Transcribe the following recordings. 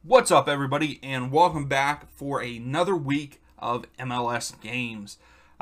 What's up, everybody, and welcome back for another week of MLS games.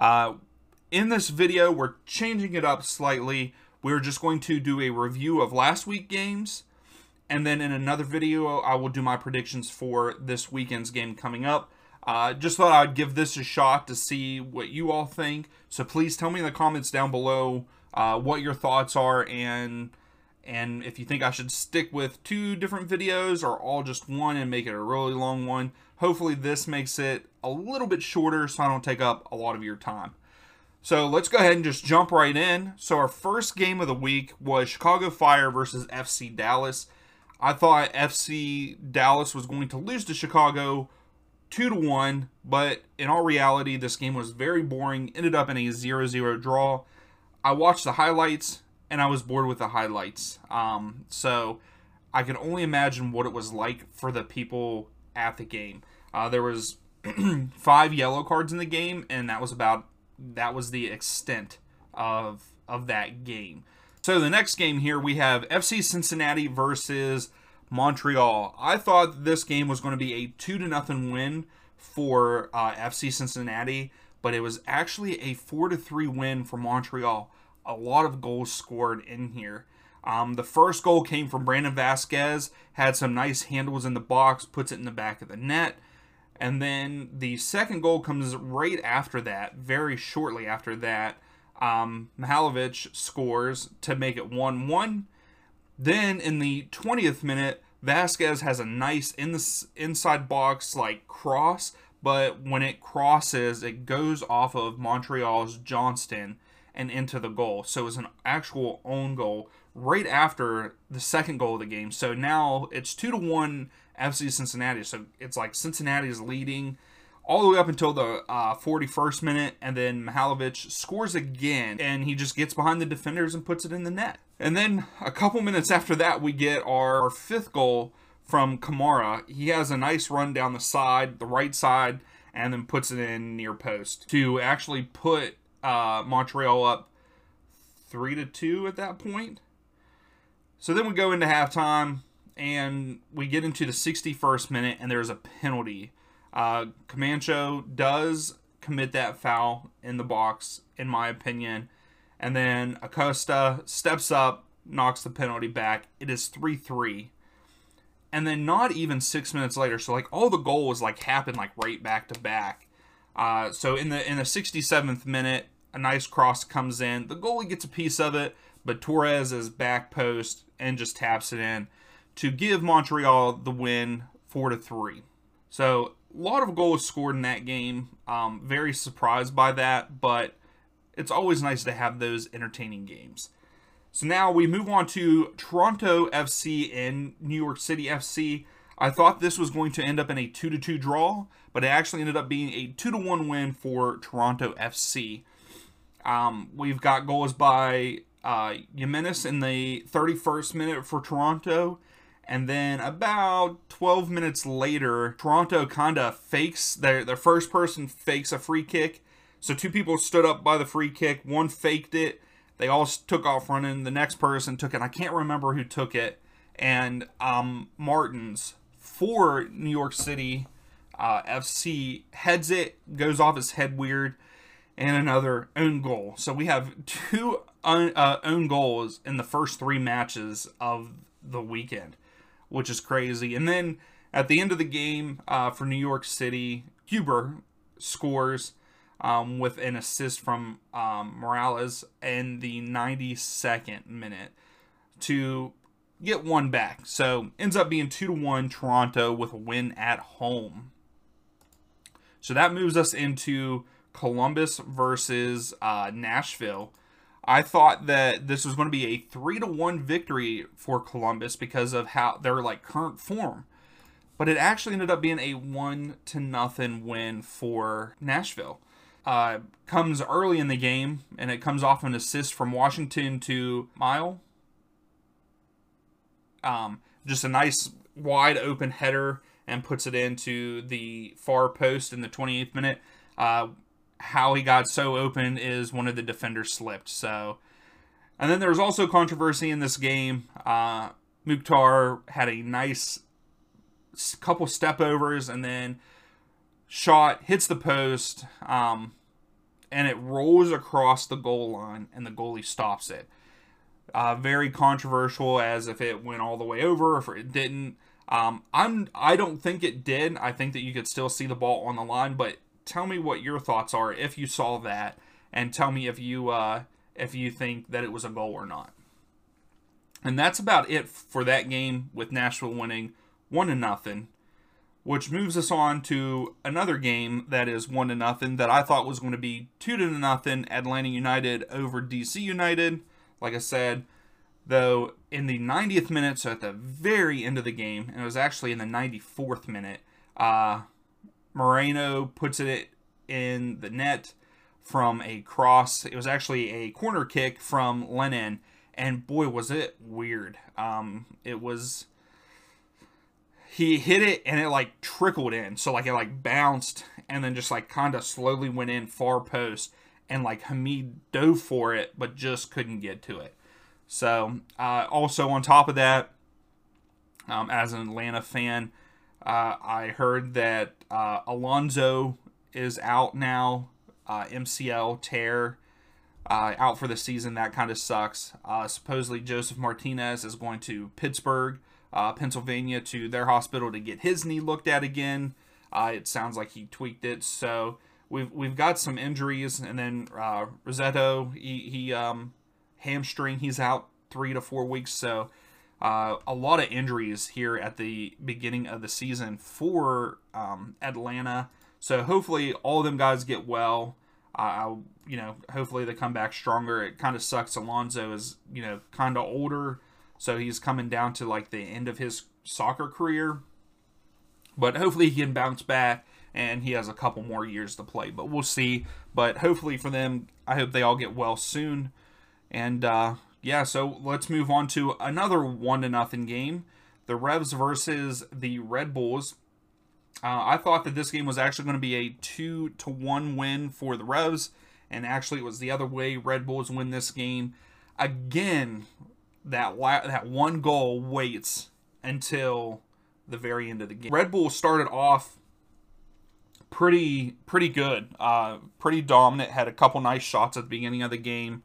In this video, we're changing it up slightly. We're just going to do a review of last week's games, and then in another video, I will do my predictions for this weekend's game coming up. Just thought I'd give this a shot to see what you all think. So please tell me in the comments down below what your thoughts are, and if you think I should stick with two different videos or all just one and make it a really long one. Hopefully this makes it a little bit shorter so I don't take up a lot of your time. So let's go ahead and just jump right in. So our first game of the week was Chicago Fire versus FC Dallas. I thought FC Dallas was going to lose to Chicago 2-1, but in all reality, this game was very boring. Ended up in a 0-0 draw. I watched the highlights, and I was bored with the highlights. So I can only imagine what it was like for the people at the game. There was 5 yellow cards in the game, and that was the extent of that game. So the next game here, we have FC Cincinnati versus Montreal. I thought this game was going to be a 2-0 win for FC Cincinnati, but it was actually a 4-3 win for Montreal. A lot of goals scored in here. The first goal came from Brandon Vasquez, had some nice handles in the box, puts it in the back of the net. And then the second goal comes right after that, very shortly after that. Mihailovic scores to make it 1-1. Then in the 20th minute, Vasquez has a nice inside box like cross, but when it crosses, it goes off of Montreal's Johnston and into the goal. So it was an actual own goal right after the second goal of the game. So now it's 2-1 FC Cincinnati. So it's like Cincinnati is leading all the way up until the 41st minute, and then Mihailovic scores again, and he just gets behind the defenders and puts it in the net. And then a couple minutes after that, we get our 5th goal from Kamara. He has a nice run down the right side, and then puts it in near post to actually put Montreal up 3-2 at that point. So then we go into halftime, and we get into the 61st minute, and there's a penalty. Camacho does commit that foul in the box, in my opinion. And then Acosta steps up, knocks the penalty back. It is 3-3. And then not even 6 minutes later, so like all the goals like happened like right back to back. So in the 67th minute, a nice cross comes in. The goalie gets a piece of it, but Torres is back post and just taps it in to give Montreal the win 4-3. So a lot of goals scored in that game. Very surprised by that, but it's always nice to have those entertaining games. So now we move on to Toronto FC and New York City FC. I thought this was going to end up in a 2-2 draw, but it actually ended up being a 2-1 win for Toronto FC. We've got goals by Jimenez in the 31st minute for Toronto. And then about 12 minutes later, Toronto kind of fakes, their first person fakes a free kick. So 2 people stood up by the free kick. One faked it. They all took off running. The next person took it. I can't remember who took it. And Martins for New York City FC heads it, goes off his head weird, and another own goal. So we have 2 own goals in the first 3 matches of the weekend, which is crazy. And then at the end of the game for New York City, Huber scores with an assist from Morales in the 92nd minute to get one back. So ends up being 2-1 Toronto with a win at home. So that moves us into Columbus versus Nashville. I thought that this was going to be a 3-1 victory for Columbus because of how their like current form. But it actually ended up being a 1-0 win for Nashville. Comes early in the game, and it comes off an assist from Washington to Mile. Just a nice wide open header and puts it into the far post in the 28th minute. How he got so open is one of the defenders slipped. So, and then there was also controversy in this game. Mukhtar had a nice couple step overs, and then shot hits the post, and it rolls across the goal line, and the goalie stops it. Very controversial, as if it went all the way over, or if it didn't. I don't think it did. I think that you could still see the ball on the line, but tell me what your thoughts are if you saw that, and tell me if you think that it was a goal or not. And that's about it for that game, with Nashville winning 1-0, which moves us on to another game that is 1-0 that I thought was going to be 2-0 Atlanta United over DC United. Like I said, though, in the 90th minute, so at the very end of the game, and it was actually in the 94th minute, Moreno puts it in the net from a cross. It was actually a corner kick from Lennon, and boy, was it weird. He hit it, and it like trickled in, so like it like bounced, and then just like kind of slowly went in far post, and like Hamid dove for it, but just couldn't get to it. So, also on top of that, as an Atlanta fan, I heard that Alonso is out now, MCL tear, out for the season. That kind of sucks. Supposedly Joseph Martinez is going to Pittsburgh, Pennsylvania, to their hospital to get his knee looked at again. It sounds like he tweaked it. So we've got some injuries, and then Rossetto, he hamstring, he's out 3 to 4 weeks. So a lot of injuries here at the beginning of the season for Atlanta. So hopefully all of them guys get well. Hopefully they come back stronger. It kind of sucks. Alonso is, kind of older, so he's coming down to like the end of his soccer career. But hopefully he can bounce back, and he has a couple more years to play. But we'll see. But hopefully for them, I hope they all get well soon. And yeah, so let's move on to another 1-0 game. The Revs versus the Red Bulls. I thought that this game was actually going to be a 2-1 win for the Revs, and actually it was the other way. Red Bulls win this game. Again, that one goal waits until the very end of the game. Red Bull started off pretty good, pretty dominant, had a couple nice shots at the beginning of the game.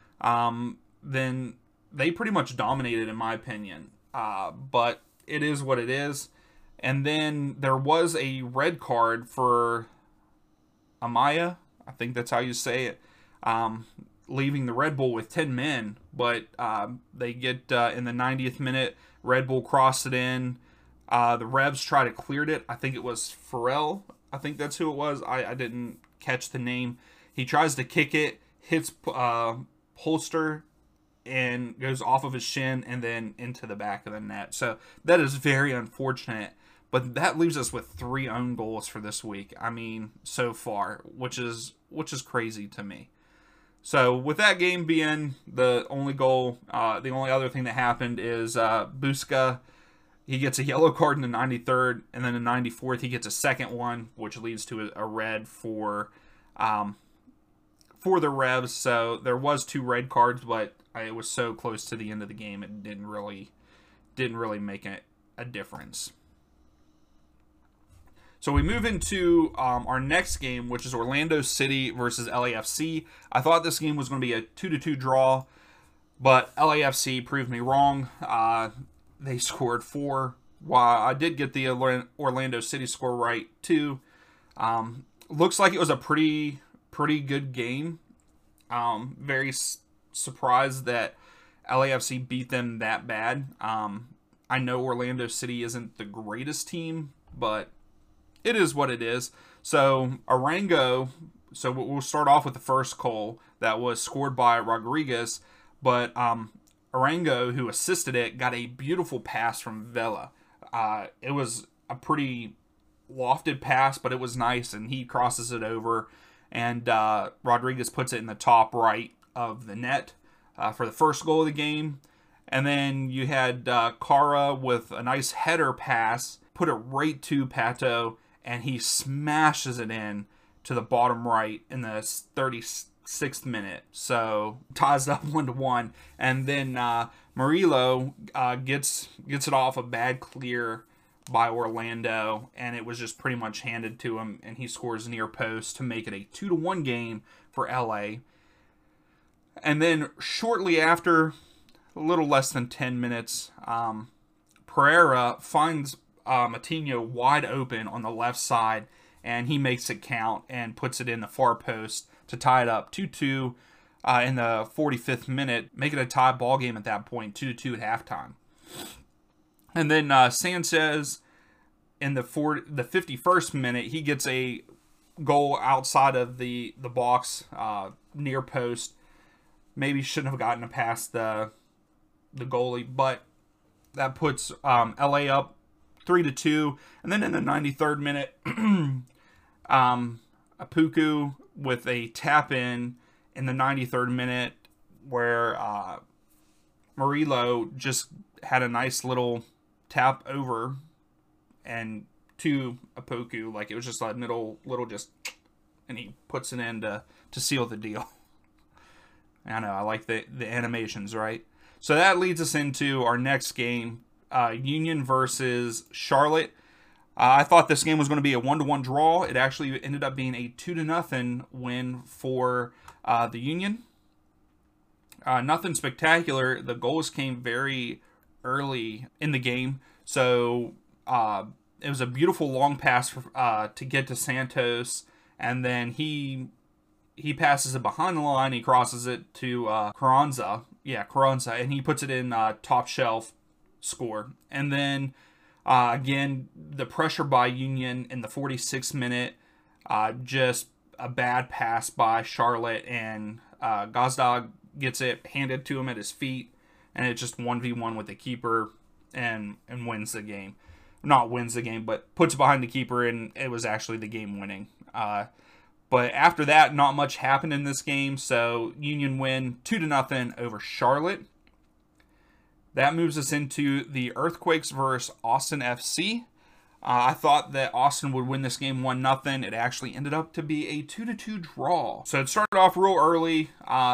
Then they pretty much dominated, in my opinion, but it is what it is. And then there was a red card for Amaya, I think that's how you say it, leaving the Red Bull with 10 men. But they get in the 90th minute, Red Bull crossed it in. The Revs tried to clear it. I think it was Farrell. I think that's who it was. I didn't catch the name. He tries to kick it, hits Polster, and goes off of his shin and then into the back of the net. So that is very unfortunate. But that leaves us with 3 own goals for this week. I mean, so far, which is crazy to me. So with that game being the only goal, the only other thing that happened is Busca, he gets a yellow card in the 93rd, and then in the 94th he gets a second one, which leads to a red for the Revs. So there was 2 red cards, but it was so close to the end of the game, it didn't really make a difference. So we move into our next game, which is Orlando City versus LAFC. I thought this game was going to be a 2-2 draw, but LAFC proved me wrong. They scored 4. While I did get the Orlando City score right too. Looks like it was a pretty good game. Very surprised that LAFC beat them that bad. I know Orlando City isn't the greatest team, but it is what it is. So Arango, so we'll start off with the first goal that was scored by Rodriguez, but Arango, who assisted it, got a beautiful pass from Vela. It was a pretty lofted pass, but it was nice, and he crosses it over, and Rodriguez puts it in the top right of the net for the first goal of the game. And then you had Kara with a nice header pass, put it right to Pato, and he smashes it in to the bottom right in the 36th minute. So ties up 1-1. And then Murillo gets it off a bad clear by Orlando, and it was just pretty much handed to him, and he scores near post to make it a 2-1 game for LA. And then shortly after, a little less than 10 minutes, Pereira finds Matinho wide open on the left side, and he makes it count and puts it in the far post to tie it up 2-2 in the 45th minute, make it a tie ball game at that point, 2-2 at halftime. And then Sanchez, in the 51st minute, he gets a goal outside of the box, near post. Maybe shouldn't have gotten it past the goalie, but that puts LA up 3-2. And then in the 93rd minute, Apuku with a tap in the 93rd minute, where Murillo just had a nice little tap over and to Apuku, like it was just a little just, and he puts it in to seal the deal. I know, I like the animations, right? So that leads us into our next game, Union versus Charlotte. I thought this game was going to be a 1-1 draw. It actually ended up being a 2-0 win for the Union. Nothing spectacular. The goals came very early in the game, so it was a beautiful long pass to get to Santos, and then he passes it behind the line. He crosses it to Carranza. Yeah, Carranza, and he puts it in top shelf, score. And then again, the pressure by Union in the 46th minute, just a bad pass by Charlotte, and Gazdag gets it handed to him at his feet, and it just 1v1 with the keeper and wins the game. Not wins the game, but puts it behind the keeper, and it was actually the game winning. But after that, not much happened in this game, so Union win 2-0 over Charlotte. That moves us into the Earthquakes versus Austin FC. I thought that Austin would win this game 1-0. It actually ended up to be a 2-2 draw. So it started off real early.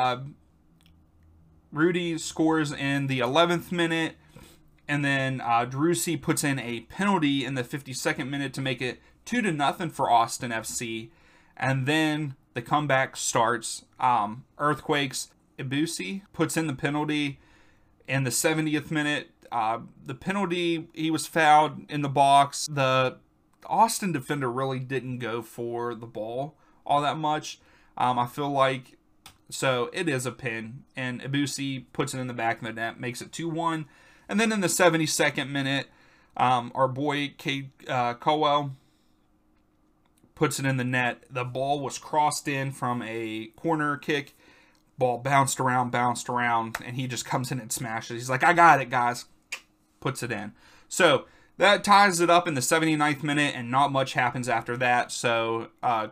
Rudy scores in the 11th minute, and then Driussi puts in a penalty in the 52nd minute to make it 2-0 for Austin FC. And then the comeback starts. Earthquakes, Ibusi puts in the penalty in the 70th minute. The penalty, he was fouled in the box. The Austin defender really didn't go for the ball all that much. I feel like, so it is a pin, and Ibusi puts it in the back of the net, makes it 2-1. And then in the 72nd minute, our boy Cade Cowell puts it in the net. The ball was crossed in from a corner kick. Ball bounced around, and he just comes in and smashes. He's like, I got it, guys. Puts it in. So that ties it up in the 79th minute, and not much happens after that. So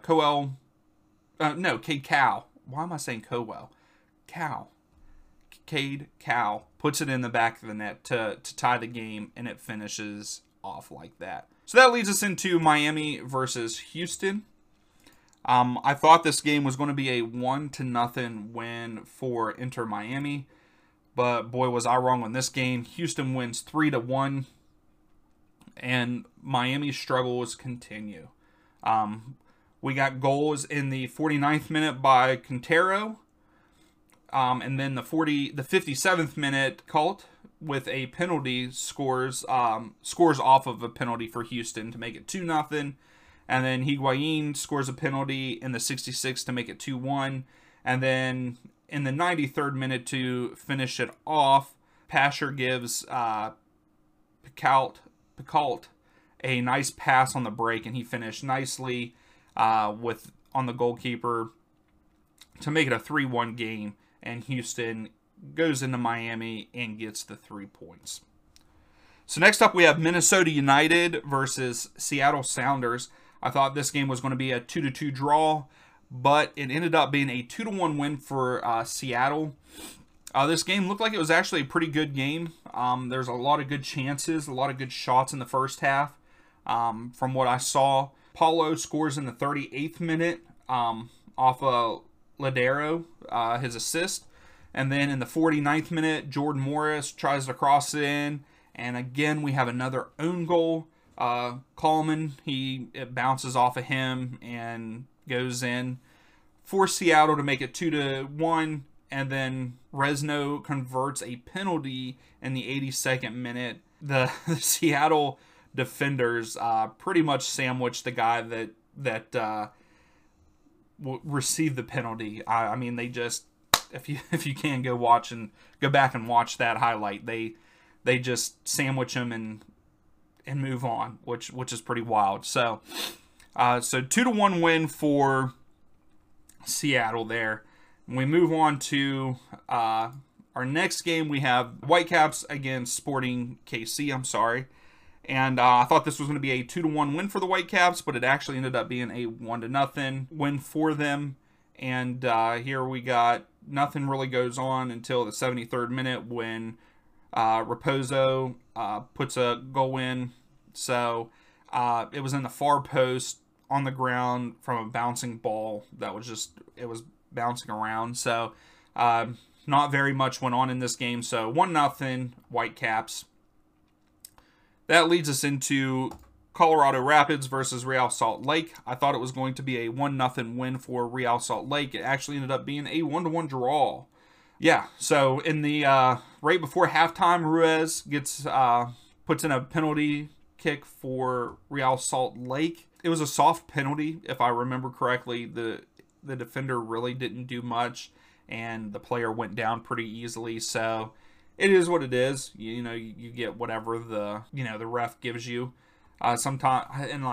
Cade Cowell. Why am I saying Cowell? Cade Cowell puts it in the back of the net to tie the game, and it finishes off like that. So that leads us into Miami versus Houston. I thought this game was going to be a 1-0 win for Inter Miami, but boy was I wrong on this game. Houston wins 3-1, and Miami's struggles continue. We got goals in the 49th minute by Quintero, and then the 57th minute, Colt with a penalty scores off of a penalty for Houston to make it 2-0. And then Higuain scores a penalty in the 66th to make it 2-1. And then in the 93rd minute to finish it off, Pasher gives Picault a nice pass on the break, and he finished nicely on the goalkeeper to make it a 3-1 game. And Houston goes into Miami and gets the 3 points. So next up we have Minnesota United versus Seattle Sounders. I thought this game was going to be a 2-2 draw, but it ended up being a 2-1 win for Seattle. This game looked like it was actually a pretty good game. There's a lot of good chances, a lot of good shots in the first half from what I saw. Paulo scores in the 38th minute off of Ladero, his assist. And then in the 49th minute, Jordan Morris tries to cross it in. And again, we have another own goal Coleman, it bounces off of him and goes in for Seattle to make it 2-1, and then Resno converts a penalty in the 82nd minute. The Seattle defenders pretty much sandwiched the guy that received the penalty. I mean, they just, if you can go back and watch that highlight, they just sandwich him and move on, which is pretty wild. So 2-1 win for Seattle there. We move on to our next game. We have Whitecaps against Sporting KC. I'm sorry. And I thought this was going to be a 2-1 win for the Whitecaps, but it actually ended up being a 1-0 win for them. And here we got nothing really goes on until the 73rd minute when Raposo puts a goal in. So it was in the far post on the ground from a bouncing ball that was it was bouncing around. So not very much went on in this game. So 1-0 Whitecaps. That leads us into Colorado Rapids versus Real Salt Lake. I thought it was going to be a 1-0 win for Real Salt Lake. It actually ended up being a 1-1 draw. Yeah, so in the right before halftime, Ruiz puts in a penalty kick for Real Salt Lake. It was a soft penalty, if I remember correctly. The defender really didn't do much, and the player went down pretty easily. So it is what it is. You get whatever the ref gives you. Sometimes, and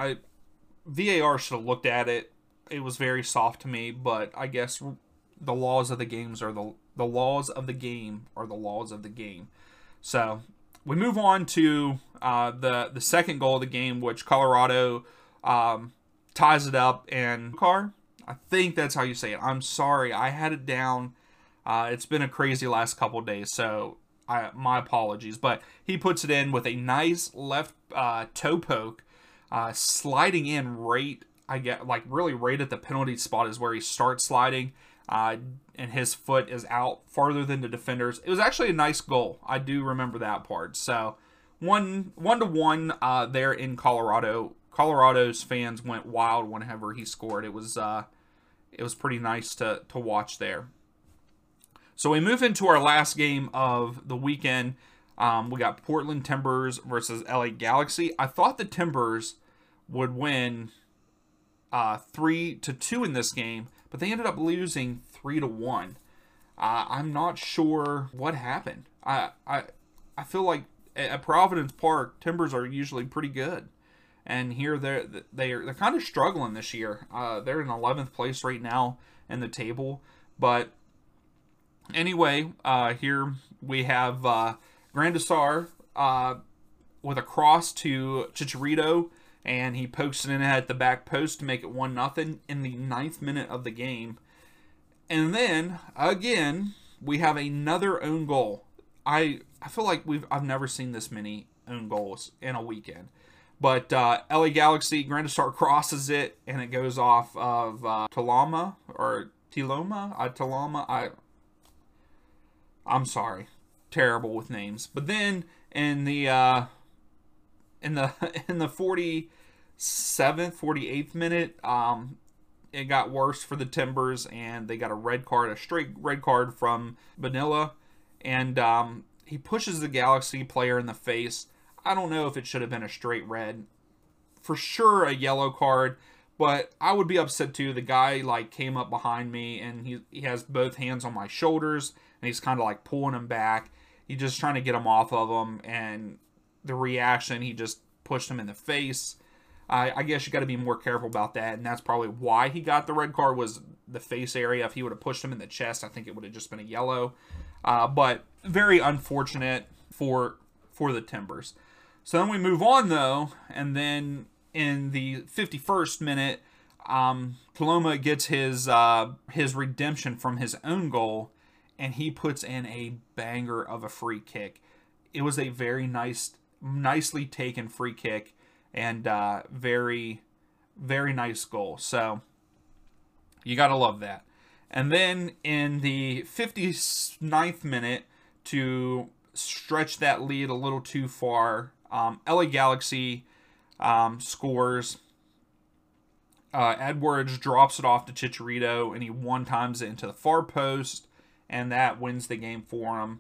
VAR should have looked at it. It was very soft to me, but I guess the laws of the games are the laws of the game are the laws of the game. So we move on to the second goal of the game, which Colorado ties it up, and I think that's how you say it. I'm sorry, I had it down. It's been a crazy last couple of days, so my apologies. But he puts it in with a nice left toe poke, sliding in right, really right at the penalty spot is where he starts sliding, and his foot is out farther than the defenders. It was actually a nice goal. I do remember that part. So 1-1 there in Colorado. Colorado's fans went wild whenever he scored. It was pretty nice to watch there. So we move into our last game of the weekend. We got Portland Timbers versus LA Galaxy. I thought the Timbers would win 3-2 in this game, but they ended up losing 3-1. I'm not sure what happened. I feel like at Providence Park, Timbers are usually pretty good, and here they're kind of struggling this year. They're in 11th place right now in the table, but anyway, here we have Grandisar with a cross to Chicharito, and he pokes it in at the back post to make it 1-0 in the 9th minute of the game. And then, again, we have another own goal. I feel like I've never seen this many own goals in a weekend. But LA Galaxy, Grandisar crosses it, and it goes off of Tiloma. I'm sorry, terrible with names. But then in the 47th, 48th minute, it got worse for the Timbers, and they got a straight red card from Vanilla, and he pushes the Galaxy player in the face. I don't know if it should have been a straight red. For sure a yellow card, but I would be upset too. The guy came up behind me, and he has both hands on my shoulders, and he's kind of pulling him back. He's just trying to get him off of him, and the reaction, he just pushed him in the face. I guess you got to be more careful about that, and that's probably why he got the red card, was the face area. If he would have pushed him in the chest, I think it would have just been a yellow. But very unfortunate for the Timbers. So then we move on, though, and then in the 51st minute, Paloma gets his redemption from his own goal, and he puts in a banger of a free kick. It was a very nicely taken free kick, and very, very nice goal. So you got to love that. And then in the 59th minute, to stretch that lead a little too far, LA Galaxy scores. Edwards drops it off to Chicharito, and he one-times it into the far post, and that wins the game for him.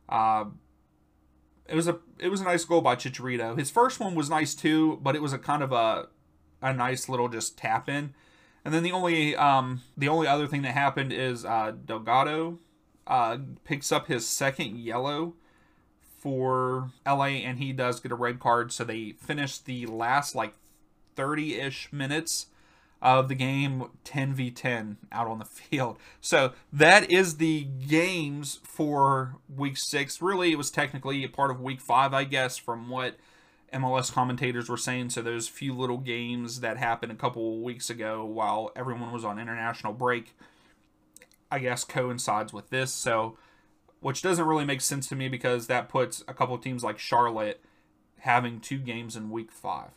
It was a nice goal by Chicharito. His first one was nice too, but it was a kind of a nice little just tap in. And then the only other thing that happened is Delgado picks up his second yellow for LA, and he does get a red card. So they finish the last like 30-ish minutes of the game 10v10 out on the field. So that is the games for week 6. Really, it was technically a part of week 5, I guess, from what MLS commentators were saying. So those few little games that happened a couple of weeks ago while everyone was on international break, I guess, coincides with this. So, which doesn't really make sense to me, because that puts a couple of teams like Charlotte having 2 games in week 5.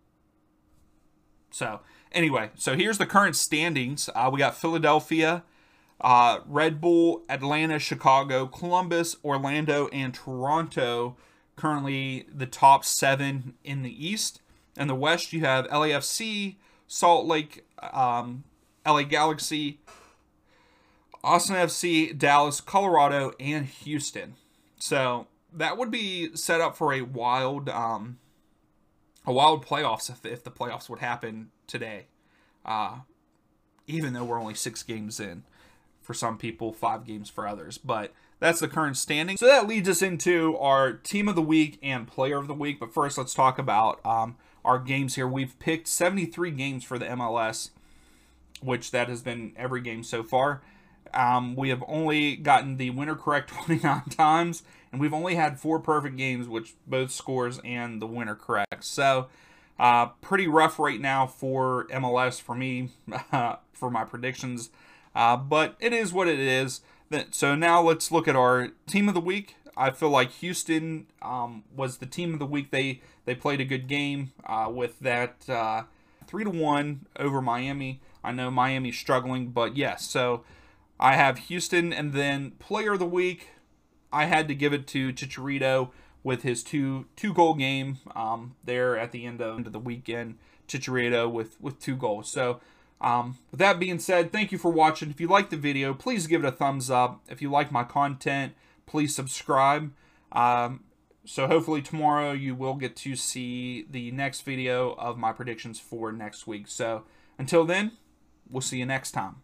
So, anyway, so here's the current standings. We got Philadelphia, Red Bull, Atlanta, Chicago, Columbus, Orlando, and Toronto. Currently the top 7 in the East. In the West, you have LAFC, Salt Lake, LA Galaxy, Austin FC, Dallas, Colorado, and Houston. So that would be set up for a wild playoffs if the playoffs would happen today. Even though we're only 6 games in for some people, 5 games for others. But that's the current standing. So that leads us into our team of the week and player of the week. But first, let's talk about our games here. We've picked 73 games for the MLS, which that has been every game so far. We have only gotten the winner correct 29 times, and we've only had 4 perfect games, which both scores and the winner correct. So, pretty rough right now for MLS for me, for my predictions. But it is what it is. So now let's look at our team of the week. I feel like Houston was the team of the week. They played a good game with that 3-1 over Miami. I know Miami's struggling, but yes. So I have Houston, and then player of the week, I had to give it to Chicharito with his two-goal game there at the end of the weekend. Chicharito with 2 goals. So with that being said, thank you for watching. If you liked the video, please give it a thumbs up. If you like my content, please subscribe. So hopefully tomorrow you will get to see the next video of my predictions for next week. So until then, we'll see you next time.